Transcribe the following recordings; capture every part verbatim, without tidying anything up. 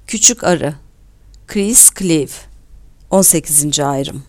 Küçük Arı Chris Cleave on sekizinci ayrım.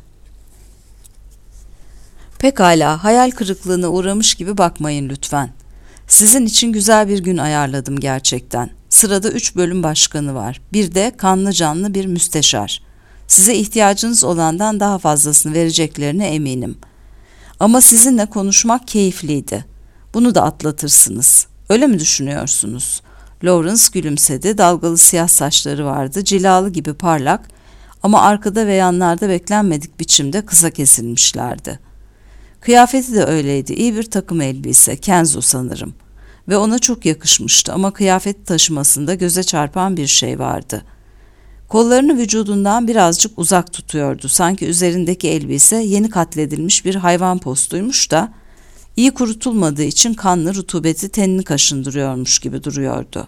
Pekala, hayal kırıklığına uğramış gibi bakmayın lütfen. Sizin için güzel bir gün ayarladım gerçekten. Sırada üç bölüm başkanı var. Bir de kanlı canlı bir müsteşar. Size ihtiyacınız olandan daha fazlasını vereceklerine eminim. Ama sizinle konuşmak keyifliydi. Bunu da atlatırsınız. Öyle mi düşünüyorsunuz? Lawrence gülümsedi. Dalgalı siyah saçları vardı. Cilalı gibi parlak ama arkada ve yanlarda beklenmedik biçimde kısa kesilmişlerdi. Kıyafeti de öyleydi. İyi bir takım elbise. Kenzo sanırım. Ve ona çok yakışmıştı ama kıyafet taşımasında göze çarpan bir şey vardı. Kollarını vücudundan birazcık uzak tutuyordu. Sanki üzerindeki elbise yeni katledilmiş bir hayvan postuymuş da iyi kurutulmadığı için kanlı rutubeti tenini kaşındırıyormuş gibi duruyordu.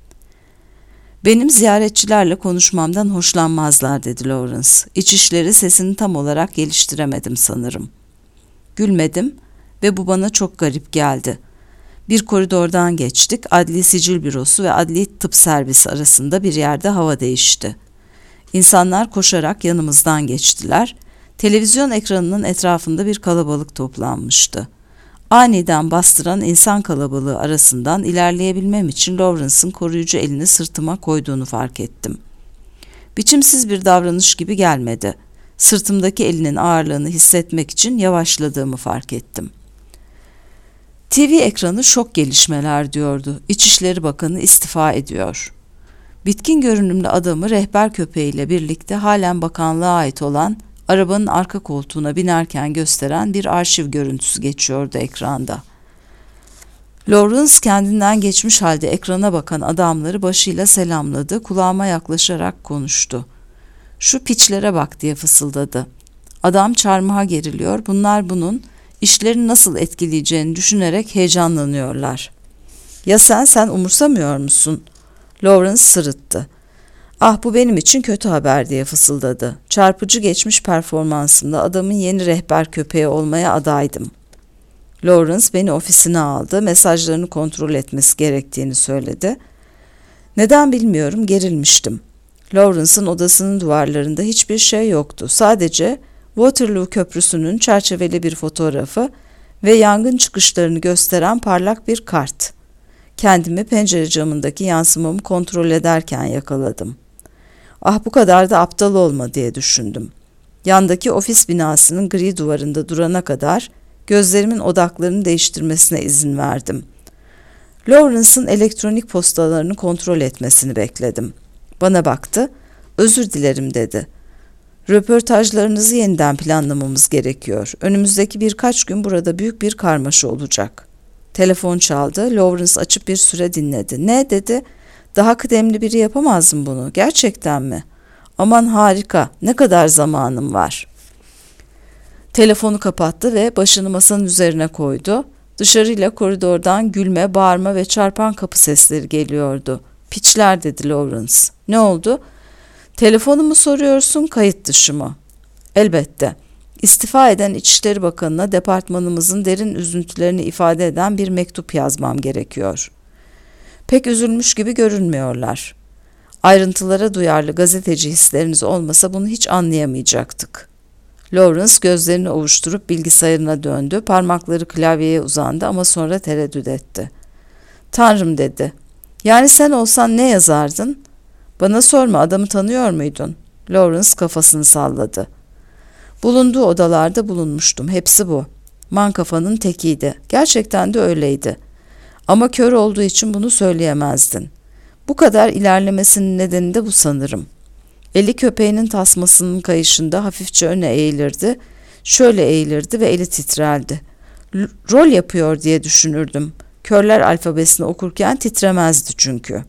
Benim ziyaretçilerle konuşmamdan hoşlanmazlar dedi Lawrence. İç işleri sesini tam olarak geliştiremedim sanırım. Gülmedim ve bu bana çok garip geldi. Bir koridordan geçtik. Adli Sicil Bürosu ve Adli Tıp Servisi arasında bir yerde hava değişti. İnsanlar koşarak yanımızdan geçtiler. Televizyon ekranının etrafında bir kalabalık toplanmıştı. Aniden bastıran insan kalabalığı arasından ilerleyebilmem için Lawrence'ın koruyucu elini sırtıma koyduğunu fark ettim. Biçimsiz bir davranış gibi gelmedi. Sırtımdaki elinin ağırlığını hissetmek için yavaşladığımı fark ettim. T V ekranı şok gelişmeler diyordu. İçişleri Bakanı istifa ediyor. Bitkin görünümlü adamı rehber köpeğiyle birlikte halen bakanlığa ait olan arabanın arka koltuğuna binerken gösteren bir arşiv görüntüsü geçiyordu ekranda. Lawrence kendinden geçmiş halde ekrana bakan adamları başıyla selamladı, kulağıma yaklaşarak konuştu. "Şu piçlere bak" diye fısıldadı. Adam çarmıha geriliyor, bunlar bunun işleri nasıl etkileyeceğini düşünerek heyecanlanıyorlar. "Ya sen, sen umursamıyor musun?" Lawrence sırıttı. "Ah, bu benim için kötü haber" diye fısıldadı. "Çarpıcı geçmiş performansımda adamın yeni rehber köpeği olmaya adaydım." Lawrence beni ofisine aldı, mesajlarını kontrol etmesi gerektiğini söyledi. Neden bilmiyorum, gerilmiştim. Lawrence'ın odasının duvarlarında hiçbir şey yoktu. Sadece Waterloo Köprüsü'nün çerçeveli bir fotoğrafı ve yangın çıkışlarını gösteren parlak bir kart. Kendimi pencere camındaki yansımamı kontrol ederken yakaladım. Ah, bu kadar da aptal olma diye düşündüm. Yandaki ofis binasının gri duvarında durana kadar gözlerimin odaklarını değiştirmesine izin verdim. Lawrence'ın elektronik postalarını kontrol etmesini bekledim. Bana baktı, "Özür dilerim" dedi. "Röportajlarınızı yeniden planlamamız gerekiyor. Önümüzdeki birkaç gün burada büyük bir karmaşa olacak." Telefon çaldı. Lawrence açıp bir süre dinledi. "Ne?" dedi. "Daha kıdemli biri yapamaz mı bunu? Gerçekten mi? Aman harika. Ne kadar zamanım var?" Telefonu kapattı ve başını masanın üzerine koydu. Dışarıyla koridordan gülme, bağırma ve çarpan kapı sesleri geliyordu. "Piçler" dedi Lawrence. "Ne oldu?" "Telefonu mu soruyorsun, kayıt dışı mı?" "Elbette. İstifa eden İçişleri Bakanı'na departmanımızın derin üzüntülerini ifade eden bir mektup yazmam gerekiyor." "Pek üzülmüş gibi görünmüyorlar." "Ayrıntılara duyarlı gazeteci hisleriniz olmasa bunu hiç anlayamayacaktık." Lawrence gözlerini ovuşturup bilgisayarına döndü. Parmakları klavyeye uzandı ama sonra tereddüt etti. "Tanrım" dedi. "Yani sen olsan ne yazardın?" "Bana sorma, adamı tanıyor muydun?" Lawrence kafasını salladı. "Bulunduğu odalarda bulunmuştum. Hepsi bu. Man kafanın tekiydi. Gerçekten de öyleydi. Ama kör olduğu için bunu söyleyemezdin. Bu kadar ilerlemesinin nedeni de bu sanırım." Eli köpeğinin tasmasının kayışında hafifçe öne eğilirdi. Şöyle eğilirdi ve eli titreldi. L- rol yapıyor diye düşünürdüm. Körler alfabesini okurken titremezdi çünkü.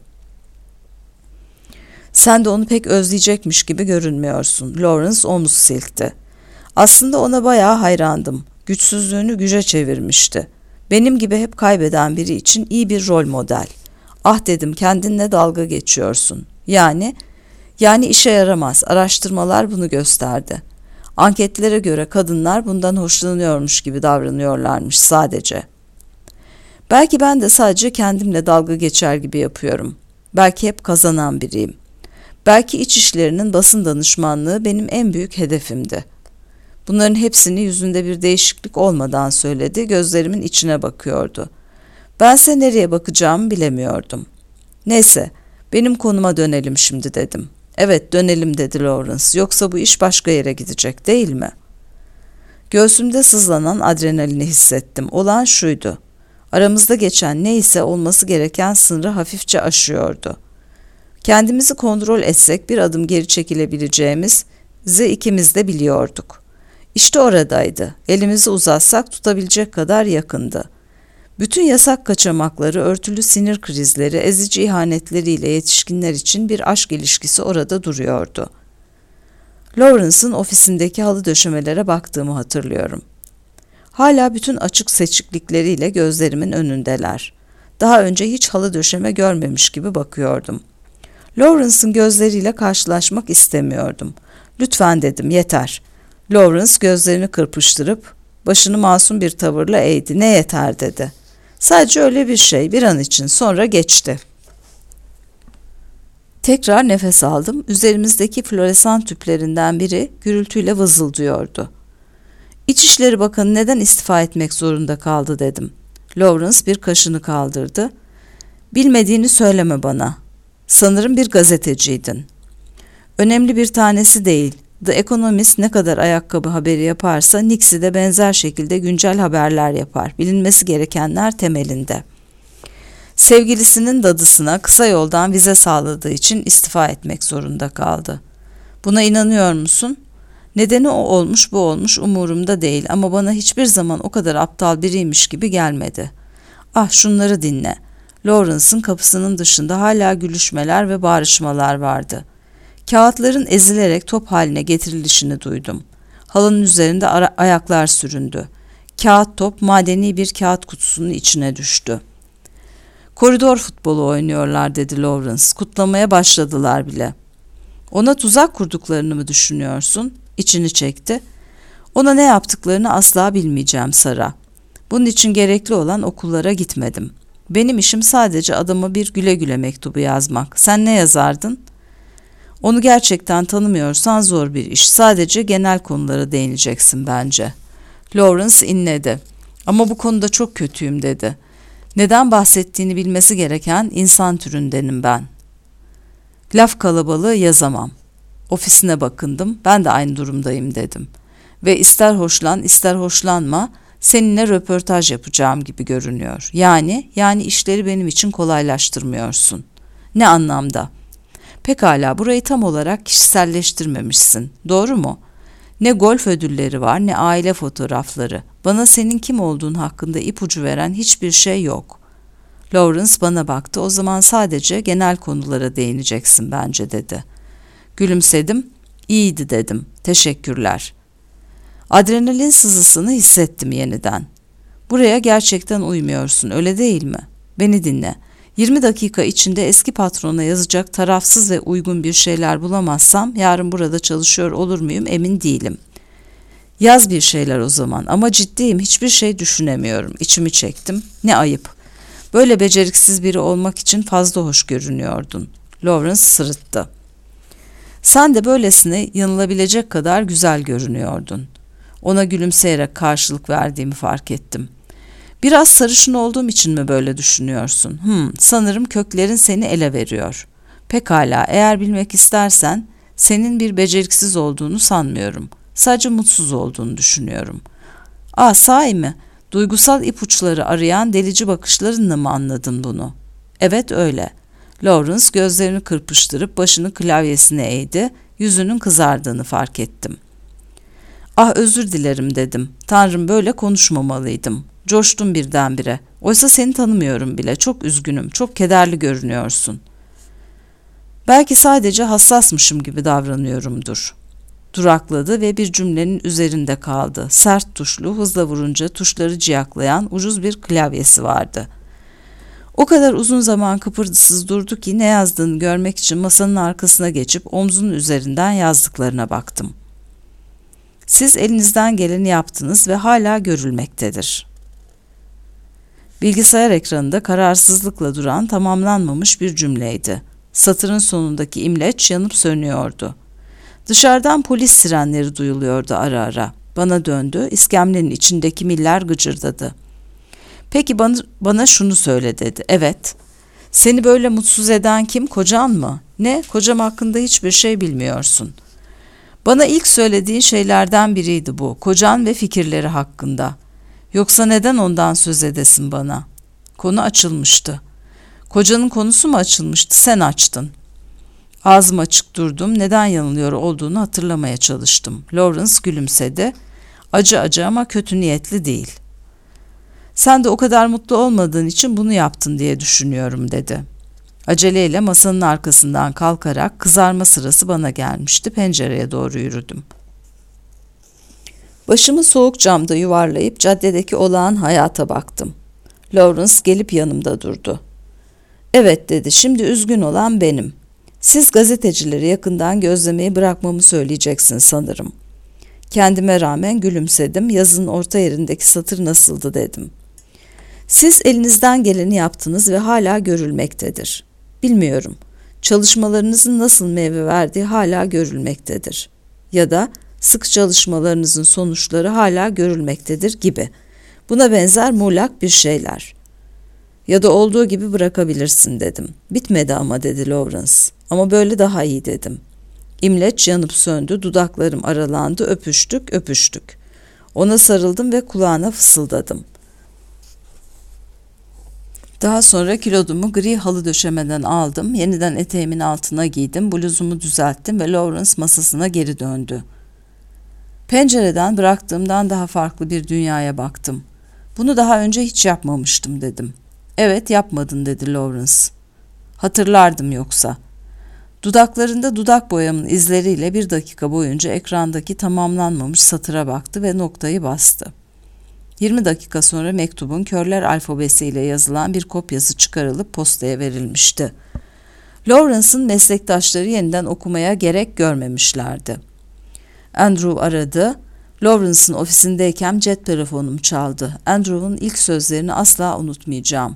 "Sen de onu pek özleyecekmiş gibi görünmüyorsun." Lawrence omuz silkti. "Aslında ona bayağı hayrandım. Güçsüzlüğünü güce çevirmişti. Benim gibi hep kaybeden biri için iyi bir rol model." "Ah" dedim, "kendinle dalga geçiyorsun." Yani... Yani işe yaramaz. Araştırmalar bunu gösterdi. Anketlere göre kadınlar bundan hoşlanıyormuş gibi davranıyorlarmış sadece. Belki ben de sadece kendimle dalga geçer gibi yapıyorum. Belki hep kazanan biriyim. Belki iç işlerinin basın danışmanlığı benim en büyük hedefimdi. Bunların hepsini yüzünde bir değişiklik olmadan söyledi, gözlerimin içine bakıyordu. Bense nereye bakacağımı bilemiyordum. Neyse, benim konuma dönelim şimdi dedim. Evet, dönelim dedi Lawrence, yoksa bu iş başka yere gidecek değil mi? Göğsümde sızlanan adrenalini hissettim. Olan şuydu. Aramızda geçen neyse olması gereken sınırı hafifçe aşıyordu. Kendimizi kontrol etsek bir adım geri çekilebileceğimizi ikimiz de biliyorduk. İşte oradaydı. Elimizi uzatsak tutabilecek kadar yakındı. Bütün yasak kaçamakları, örtülü sinir krizleri, ezici ihanetleriyle yetişkinler için bir aşk ilişkisi orada duruyordu. Lawrence'ın ofisindeki halı döşemelere baktığımı hatırlıyorum. Hala bütün açık seçiklikleriyle gözlerimin önündeler. Daha önce hiç halı döşeme görmemiş gibi bakıyordum. Lawrence'ın gözleriyle karşılaşmak istemiyordum. Lütfen dedim, yeter. Lawrence gözlerini kırpıştırıp başını masum bir tavırla eğdi. Ne yeter dedi. Sadece öyle bir şey, bir an için, sonra geçti. Tekrar nefes aldım. Üzerimizdeki floresan tüplerinden biri gürültüyle vızıldıyordu. İçişleri Bakanı neden istifa etmek zorunda kaldı dedim. Lawrence bir kaşını kaldırdı. Bilmediğini söyleme bana. Sanırım bir gazeteciydin. Önemli bir tanesi değil. The Economist ne kadar ayakkabı haberi yaparsa Nixie de benzer şekilde güncel haberler yapar. Bilinmesi gerekenler temelinde. Sevgilisinin dadısına kısa yoldan vize sağladığı için istifa etmek zorunda kaldı. Buna inanıyor musun? Nedeni o olmuş bu olmuş umurumda değil ama bana hiçbir zaman o kadar aptal biriymiş gibi gelmedi. Ah şunları dinle. Lawrence'ın kapısının dışında hala gülüşmeler ve bağrışmalar vardı. Kağıtların ezilerek top haline getirilişini duydum. Halının üzerinde ara- ayaklar süründü. Kağıt top madeni bir kağıt kutusunun içine düştü. Koridor futbolu oynuyorlar dedi Lawrence. Kutlamaya başladılar bile. Ona tuzak kurduklarını mı düşünüyorsun? İçini çekti. Ona ne yaptıklarını asla bilmeyeceğim Sara. Bunun için gerekli olan okullara gitmedim. Benim işim sadece adama bir güle güle mektubu yazmak. Sen ne yazardın? Onu gerçekten tanımıyorsan zor bir iş. Sadece genel konulara değineceksin bence. Lawrence inledi. Ama bu konuda çok kötüyüm dedi. Neden bahsettiğini bilmesi gereken insan türündenim ben. Laf kalabalığı yazamam. Ofisine bakındım. Ben de aynı durumdayım dedim. Ve ister hoşlan ister hoşlanma seninle röportaj yapacağım gibi görünüyor. Yani, yani işleri benim için kolaylaştırmıyorsun. Ne anlamda? Pekala burayı tam olarak kişiselleştirmemişsin. Doğru mu? Ne golf ödülleri var ne aile fotoğrafları. Bana senin kim olduğun hakkında ipucu veren hiçbir şey yok. Lawrence bana baktı. O zaman sadece genel konulara değineceksin bence dedi. Gülümsedim. İyiydi dedim. Teşekkürler. Adrenalin sızısını hissettim yeniden. Buraya gerçekten uymuyorsun öyle değil mi? Beni dinle. yirmi dakika içinde eski patrona yazacak tarafsız ve uygun bir şeyler bulamazsam yarın burada çalışıyor olur muyum emin değilim. Yaz bir şeyler o zaman ama ciddiyim hiçbir şey düşünemiyorum. İçimi çektim. Ne ayıp. Böyle beceriksiz biri olmak için fazla hoş görünüyordun. Lawrence sırıttı. Sen de böylesine yanılabilecek kadar güzel görünüyordun. Ona gülümseyerek karşılık verdiğimi fark ettim. Biraz sarışın olduğum için mi böyle düşünüyorsun? Hmm, sanırım köklerin seni ele veriyor. Pekala, eğer bilmek istersen senin bir beceriksiz olduğunu sanmıyorum. Sadece mutsuz olduğunu düşünüyorum. Aa, sahi mi? Duygusal ipuçları arayan delici bakışlarınla mı anladın bunu? Evet öyle. Lawrence gözlerini kırpıştırıp başını klavyesine eğdi, yüzünün kızardığını fark ettim. Ah özür dilerim dedim. Tanrım böyle konuşmamalıydım. Coştum birdenbire. Oysa seni tanımıyorum bile. Çok üzgünüm, çok kederli görünüyorsun. Belki sadece hassasmışım gibi davranıyorumdur. Durakladı ve bir cümlenin üzerinde kaldı. Sert tuşlu, hızla vurunca tuşları ciyaklayan ucuz bir klavyesi vardı. O kadar uzun zaman kıpırdısız durdu ki ne yazdığını görmek için masanın arkasına geçip omzunun üzerinden yazdıklarına baktım. Siz elinizden geleni yaptınız ve hala görülmektedir. Bilgisayar ekranında kararsızlıkla duran tamamlanmamış bir cümleydi. Satırın sonundaki imleç yanıp sönüyordu. Dışarıdan polis sirenleri duyuluyordu ara ara. Bana döndü, iskemlenin içindeki miller gıcırdadı. Peki bana, bana şunu söyle dedi. Evet. Seni böyle mutsuz eden kim, kocan mı? Ne, kocam hakkında hiçbir şey bilmiyorsun. Bana ilk söylediğin şeylerden biriydi bu, kocan ve fikirleri hakkında. Yoksa neden ondan söz edesin bana? Konu açılmıştı. Kocanın konusu mu açılmıştı, sen açtın. Ağzım açık durdum, neden yanılıyor olduğunu hatırlamaya çalıştım. Lawrence gülümsedi. Acı acı ama kötü niyetli değil. Sen de o kadar mutlu olmadığın için bunu yaptın diye düşünüyorum dedi. Aceleyle masanın arkasından kalkarak kızarma sırası bana gelmişti. Pencereye doğru yürüdüm. Başımı soğuk camda yuvarlayıp caddedeki olağan hayata baktım. Lawrence gelip yanımda durdu. Evet dedi, şimdi üzgün olan benim. Siz gazetecileri yakından gözlemeyi bırakmamı söyleyeceksin sanırım. Kendime rağmen gülümsedim. Yazının orta yerindeki satır nasıldı dedim. Siz elinizden geleni yaptınız ve hala görülmektedir. Bilmiyorum. Çalışmalarınızın nasıl meyve verdiği hala görülmektedir. Ya da sık çalışmalarınızın sonuçları hala görülmektedir gibi. Buna benzer muğlak bir şeyler. Ya da olduğu gibi bırakabilirsin dedim. Bitmedi ama dedi Lawrence. Ama böyle daha iyi dedim. İmleç yanıp söndü, dudaklarım aralandı, öpüştük, öpüştük. Ona sarıldım ve kulağına fısıldadım. Daha sonra kilodumu gri halı döşemeden aldım, yeniden eteğimin altına giydim, bluzumu düzelttim ve Lawrence masasına geri döndü. Pencereden bıraktığımdan daha farklı bir dünyaya baktım. Bunu daha önce hiç yapmamıştım dedim. Evet yapmadın dedi Lawrence. Hatırlardım yoksa. Dudaklarında dudak boyamın izleriyle bir dakika boyunca ekrandaki tamamlanmamış satıra baktı ve noktayı bastı. yirmi dakika sonra mektubun körler alfabesiyle yazılan bir kopyası çıkarılıp postaya verilmişti. Lawrence'ın meslektaşları yeniden okumaya gerek görmemişlerdi. Andrew aradı. Lawrence'ın ofisindeyken cep telefonum çaldı. Andrew'un ilk sözlerini asla unutmayacağım.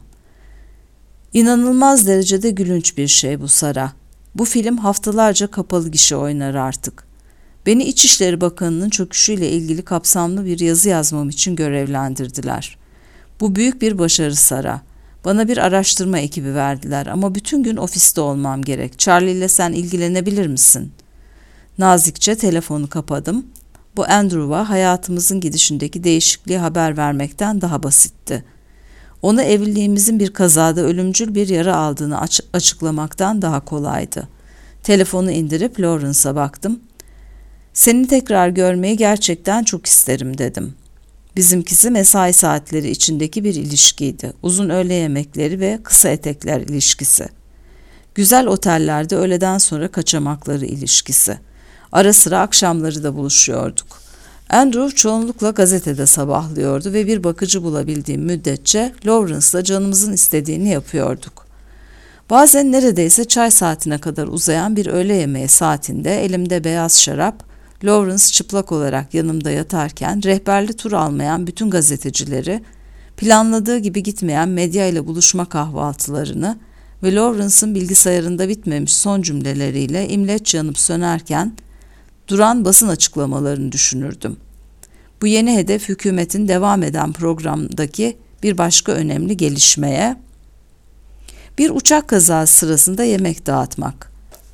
İnanılmaz derecede gülünç bir şey bu Sara. Bu film haftalarca kapalı gişe oynar artık. Beni İçişleri Bakanı'nın çöküşüyle ilgili kapsamlı bir yazı yazmam için görevlendirdiler. Bu büyük bir başarı Sara. Bana bir araştırma ekibi verdiler ama bütün gün ofiste olmam gerek. Charlie ile sen ilgilenebilir misin? Nazikçe telefonu kapadım. Bu Andrew'a hayatımızın gidişindeki değişikliği haber vermekten daha basitti. Ona evliliğimizin bir kazada ölümcül bir yara aldığını aç- açıklamaktan daha kolaydı. Telefonu indirip Lawrence'a baktım. Seni tekrar görmeyi gerçekten çok isterim dedim. Bizimkisi mesai saatleri içindeki bir ilişkiydi. Uzun öğle yemekleri ve kısa etekler ilişkisi. Güzel otellerde öğleden sonra kaçamakları ilişkisi. Ara sıra akşamları da buluşuyorduk. Andrew çoğunlukla gazetede sabahlıyordu ve bir bakıcı bulabildiğim müddetçe Lawrence'la canımızın istediğini yapıyorduk. Bazen neredeyse çay saatine kadar uzayan bir öğle yemeği saatinde elimde beyaz şarap, Lawrence çıplak olarak yanımda yatarken rehberli tur almayan bütün gazetecileri, planladığı gibi gitmeyen medya ile buluşma kahvaltılarını ve Lawrence'ın bilgisayarında bitmemiş son cümleleriyle imleç yanıp sönerken duran basın açıklamalarını düşünürdüm. Bu yeni hedef hükümetin devam eden programdaki bir başka önemli gelişmeye, bir uçak kazası sırasında yemek dağıtmak.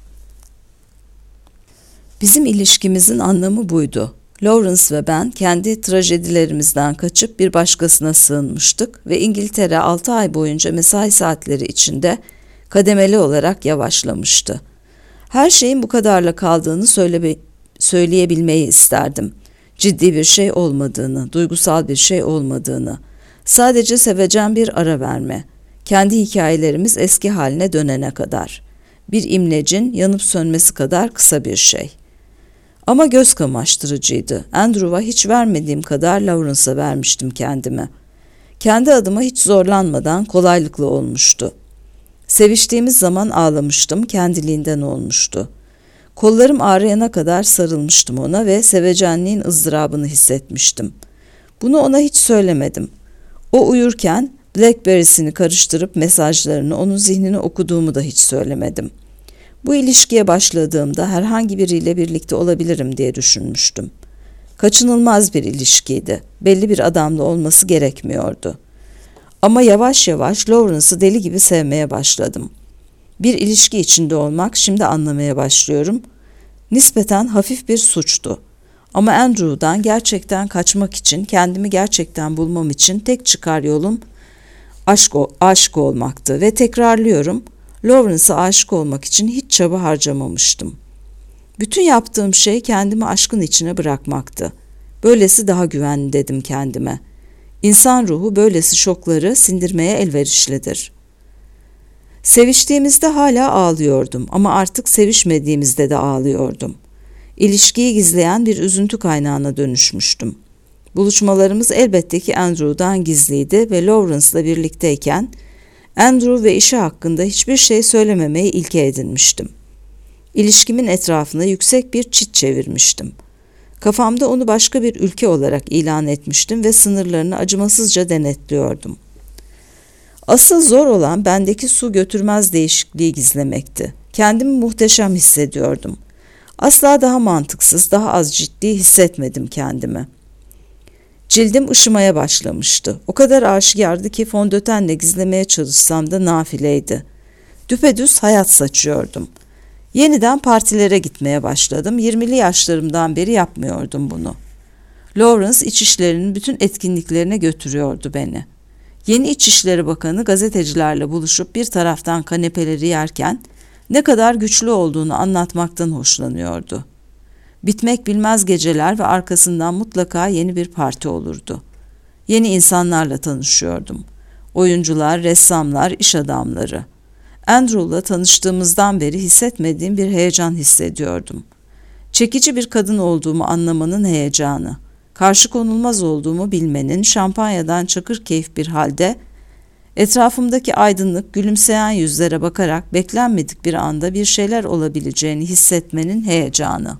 Bizim ilişkimizin anlamı buydu. Lawrence ve ben kendi trajedilerimizden kaçıp bir başkasına sığınmıştık ve İngiltere altı ay boyunca mesai saatleri içinde kademeli olarak yavaşlamıştı. Her şeyin bu kadarla kaldığını söyle, söyleyebilmeyi isterdim. Ciddi bir şey olmadığını, duygusal bir şey olmadığını, sadece sevecen bir ara verme, kendi hikayelerimiz eski haline dönene kadar, bir imlecin yanıp sönmesi kadar kısa bir şey. Ama göz kamaştırıcıydı. Andrew'a hiç vermediğim kadar Lawrence'a vermiştim kendime. Kendi adıma hiç zorlanmadan kolaylıkla olmuştu. Seviştiğimiz zaman ağlamıştım, kendiliğinden olmuştu. Kollarım ağrıyana kadar sarılmıştım ona ve sevecenliğin ızdırabını hissetmiştim. Bunu ona hiç söylemedim. O uyurken Blackberry'sini karıştırıp mesajlarını onun zihnini okuduğumu da hiç söylemedim. Bu ilişkiye başladığımda herhangi biriyle birlikte olabilirim diye düşünmüştüm. Kaçınılmaz bir ilişkiydi. Belli bir adamla olması gerekmiyordu. Ama yavaş yavaş Lawrence'ı deli gibi sevmeye başladım. Bir ilişki içinde olmak, şimdi anlamaya başlıyorum, nispeten hafif bir suçtu. Ama Andrew'dan gerçekten kaçmak için, kendimi gerçekten bulmam için tek çıkar yolum aşk, aşık olmaktı. Ve tekrarlıyorum, Lawrence'a aşık olmak için hiç çaba harcamamıştım. Bütün yaptığım şey kendimi aşkın içine bırakmaktı. Böylesi daha güvenli dedim kendime. İnsan ruhu böylesi şokları sindirmeye elverişlidir. Seviştiğimizde hala ağlıyordum ama artık sevişmediğimizde de ağlıyordum. İlişkiyi gizleyen bir üzüntü kaynağına dönüşmüştüm. Buluşmalarımız elbette ki Andrew'dan gizliydi ve Lawrence'la birlikteyken Andrew ve işi hakkında hiçbir şey söylememeyi ilke edinmiştim. İlişkimin etrafına yüksek bir çit çevirmiştim. Kafamda onu başka bir ülke olarak ilan etmiştim ve sınırlarını acımasızca denetliyordum. Asıl zor olan bendeki su götürmez değişikliği gizlemekti. Kendimi muhteşem hissediyordum. Asla daha mantıksız, daha az ciddi hissetmedim kendimi. Cildim ışımaya başlamıştı. O kadar aşikardı ki fondötenle gizlemeye çalışsam da nafileydi. Düpedüz hayat saçıyordum. Yeniden partilere gitmeye başladım. Yirmili yaşlarımdan beri yapmıyordum bunu. Lawrence İçişleri'nin bütün etkinliklerine götürüyordu beni. Yeni İçişleri Bakanı gazetecilerle buluşup bir taraftan kanepeleri yerken ne kadar güçlü olduğunu anlatmaktan hoşlanıyordu. Bitmek bilmez geceler ve arkasından mutlaka yeni bir parti olurdu. Yeni insanlarla tanışıyordum. Oyuncular, ressamlar, iş adamları. Andrew'la tanıştığımızdan beri hissetmediğim bir heyecan hissediyordum. Çekici bir kadın olduğumu anlamanın heyecanı, karşı konulmaz olduğumu bilmenin şampanyadan çakır keyif bir halde, etrafımdaki aydınlık, gülümseyen yüzlere bakarak beklenmedik bir anda bir şeyler olabileceğini hissetmenin heyecanı.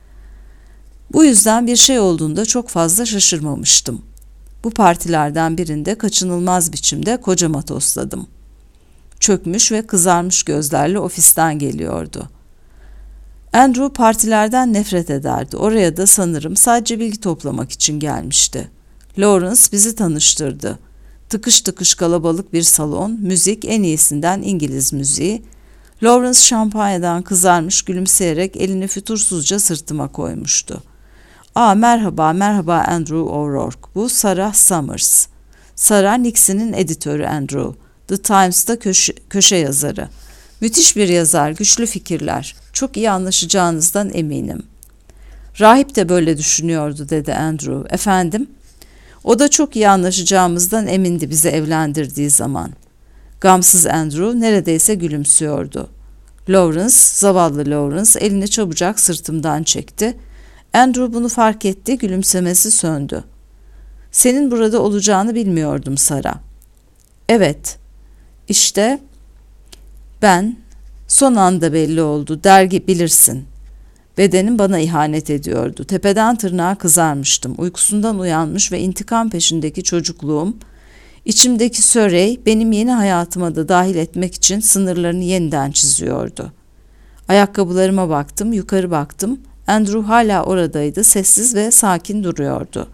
Bu yüzden bir şey olduğunda çok fazla şaşırmamıştım. Bu partilerden birinde kaçınılmaz biçimde kocama tosladım. Çökmüş ve kızarmış gözlerle ofisten geliyordu. Andrew partilerden nefret ederdi. Oraya da sanırım sadece bilgi toplamak için gelmişti. Lawrence bizi tanıştırdı. Tıkış tıkış kalabalık bir salon, müzik en iyisinden İngiliz müziği. Lawrence şampanyadan kızarmış gülümseyerek elini fütursuzca sırtıma koymuştu. ''Aa merhaba, merhaba Andrew O'Rourke. Bu Sarah Summers. Sarah Nixon'in editörü Andrew. The Times'ta köşe, köşe yazarı. Müthiş bir yazar, güçlü fikirler. Çok iyi anlaşacağınızdan eminim.'' ''Rahip de böyle düşünüyordu.'' dedi Andrew. ''Efendim?'' ''O da çok iyi anlaşacağımızdan emindi bizi evlendirdiği zaman.'' Gamsız Andrew neredeyse gülümsüyordu. Lawrence, zavallı Lawrence elini çabucak sırtımdan çekti. Andrew bunu fark etti, gülümsemesi söndü. ''Senin burada olacağını bilmiyordum Sara.'' ''Evet, işte ben, son anda belli oldu, dergi bilirsin. Bedenim bana ihanet ediyordu. Tepeden tırnağa kızarmıştım. Uykusundan uyanmış ve intikam peşindeki çocukluğum, içimdeki Surrey benim yeni hayatıma da dahil etmek için sınırlarını yeniden çiziyordu. Ayakkabılarıma baktım, yukarı baktım. Andrew hala oradaydı, sessiz ve sakin duruyordu.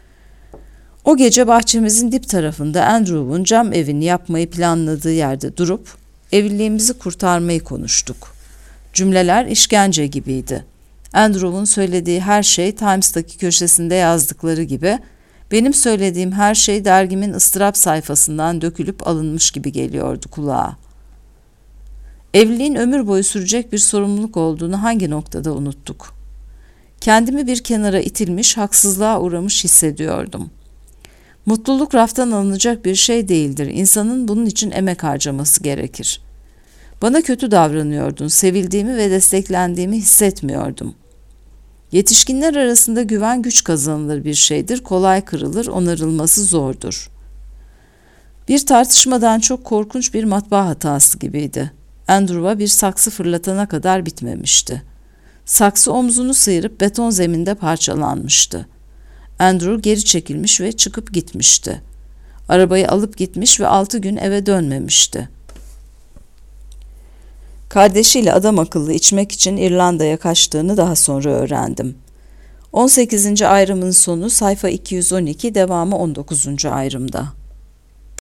O gece bahçemizin dip tarafında Andrew'un cam evini yapmayı planladığı yerde durup evliliğimizi kurtarmayı konuştuk. Cümleler işkence gibiydi. Andrew'un söylediği her şey Times'taki köşesinde yazdıkları gibi, benim söylediğim her şey dergimin ıstırap sayfasından dökülüp alınmış gibi geliyordu kulağa. Evliliğin ömür boyu sürecek bir sorumluluk olduğunu hangi noktada unuttuk? Kendimi bir kenara itilmiş, haksızlığa uğramış hissediyordum. Mutluluk raftan alınacak bir şey değildir. İnsanın bunun için emek harcaması gerekir. Bana kötü davranıyordun, sevildiğimi ve desteklendiğimi hissetmiyordum. Yetişkinler arasında güven güç kazanılır bir şeydir, kolay kırılır, onarılması zordur. Bir tartışmadan çok korkunç bir matbaa hatası gibiydi. Andrew'a bir saksı fırlatana kadar bitmemişti. Saksı omzunu sıyırıp beton zeminde parçalanmıştı. Andrew geri çekilmiş ve çıkıp gitmişti. Arabayı alıp gitmiş ve altı gün eve dönmemişti. Kardeşiyle adam akıllı içmek için İrlanda'ya kaçtığını daha sonra öğrendim. on sekizinci ayrımın sonu sayfa iki yüz on iki, devamı on dokuzuncu ayrımda.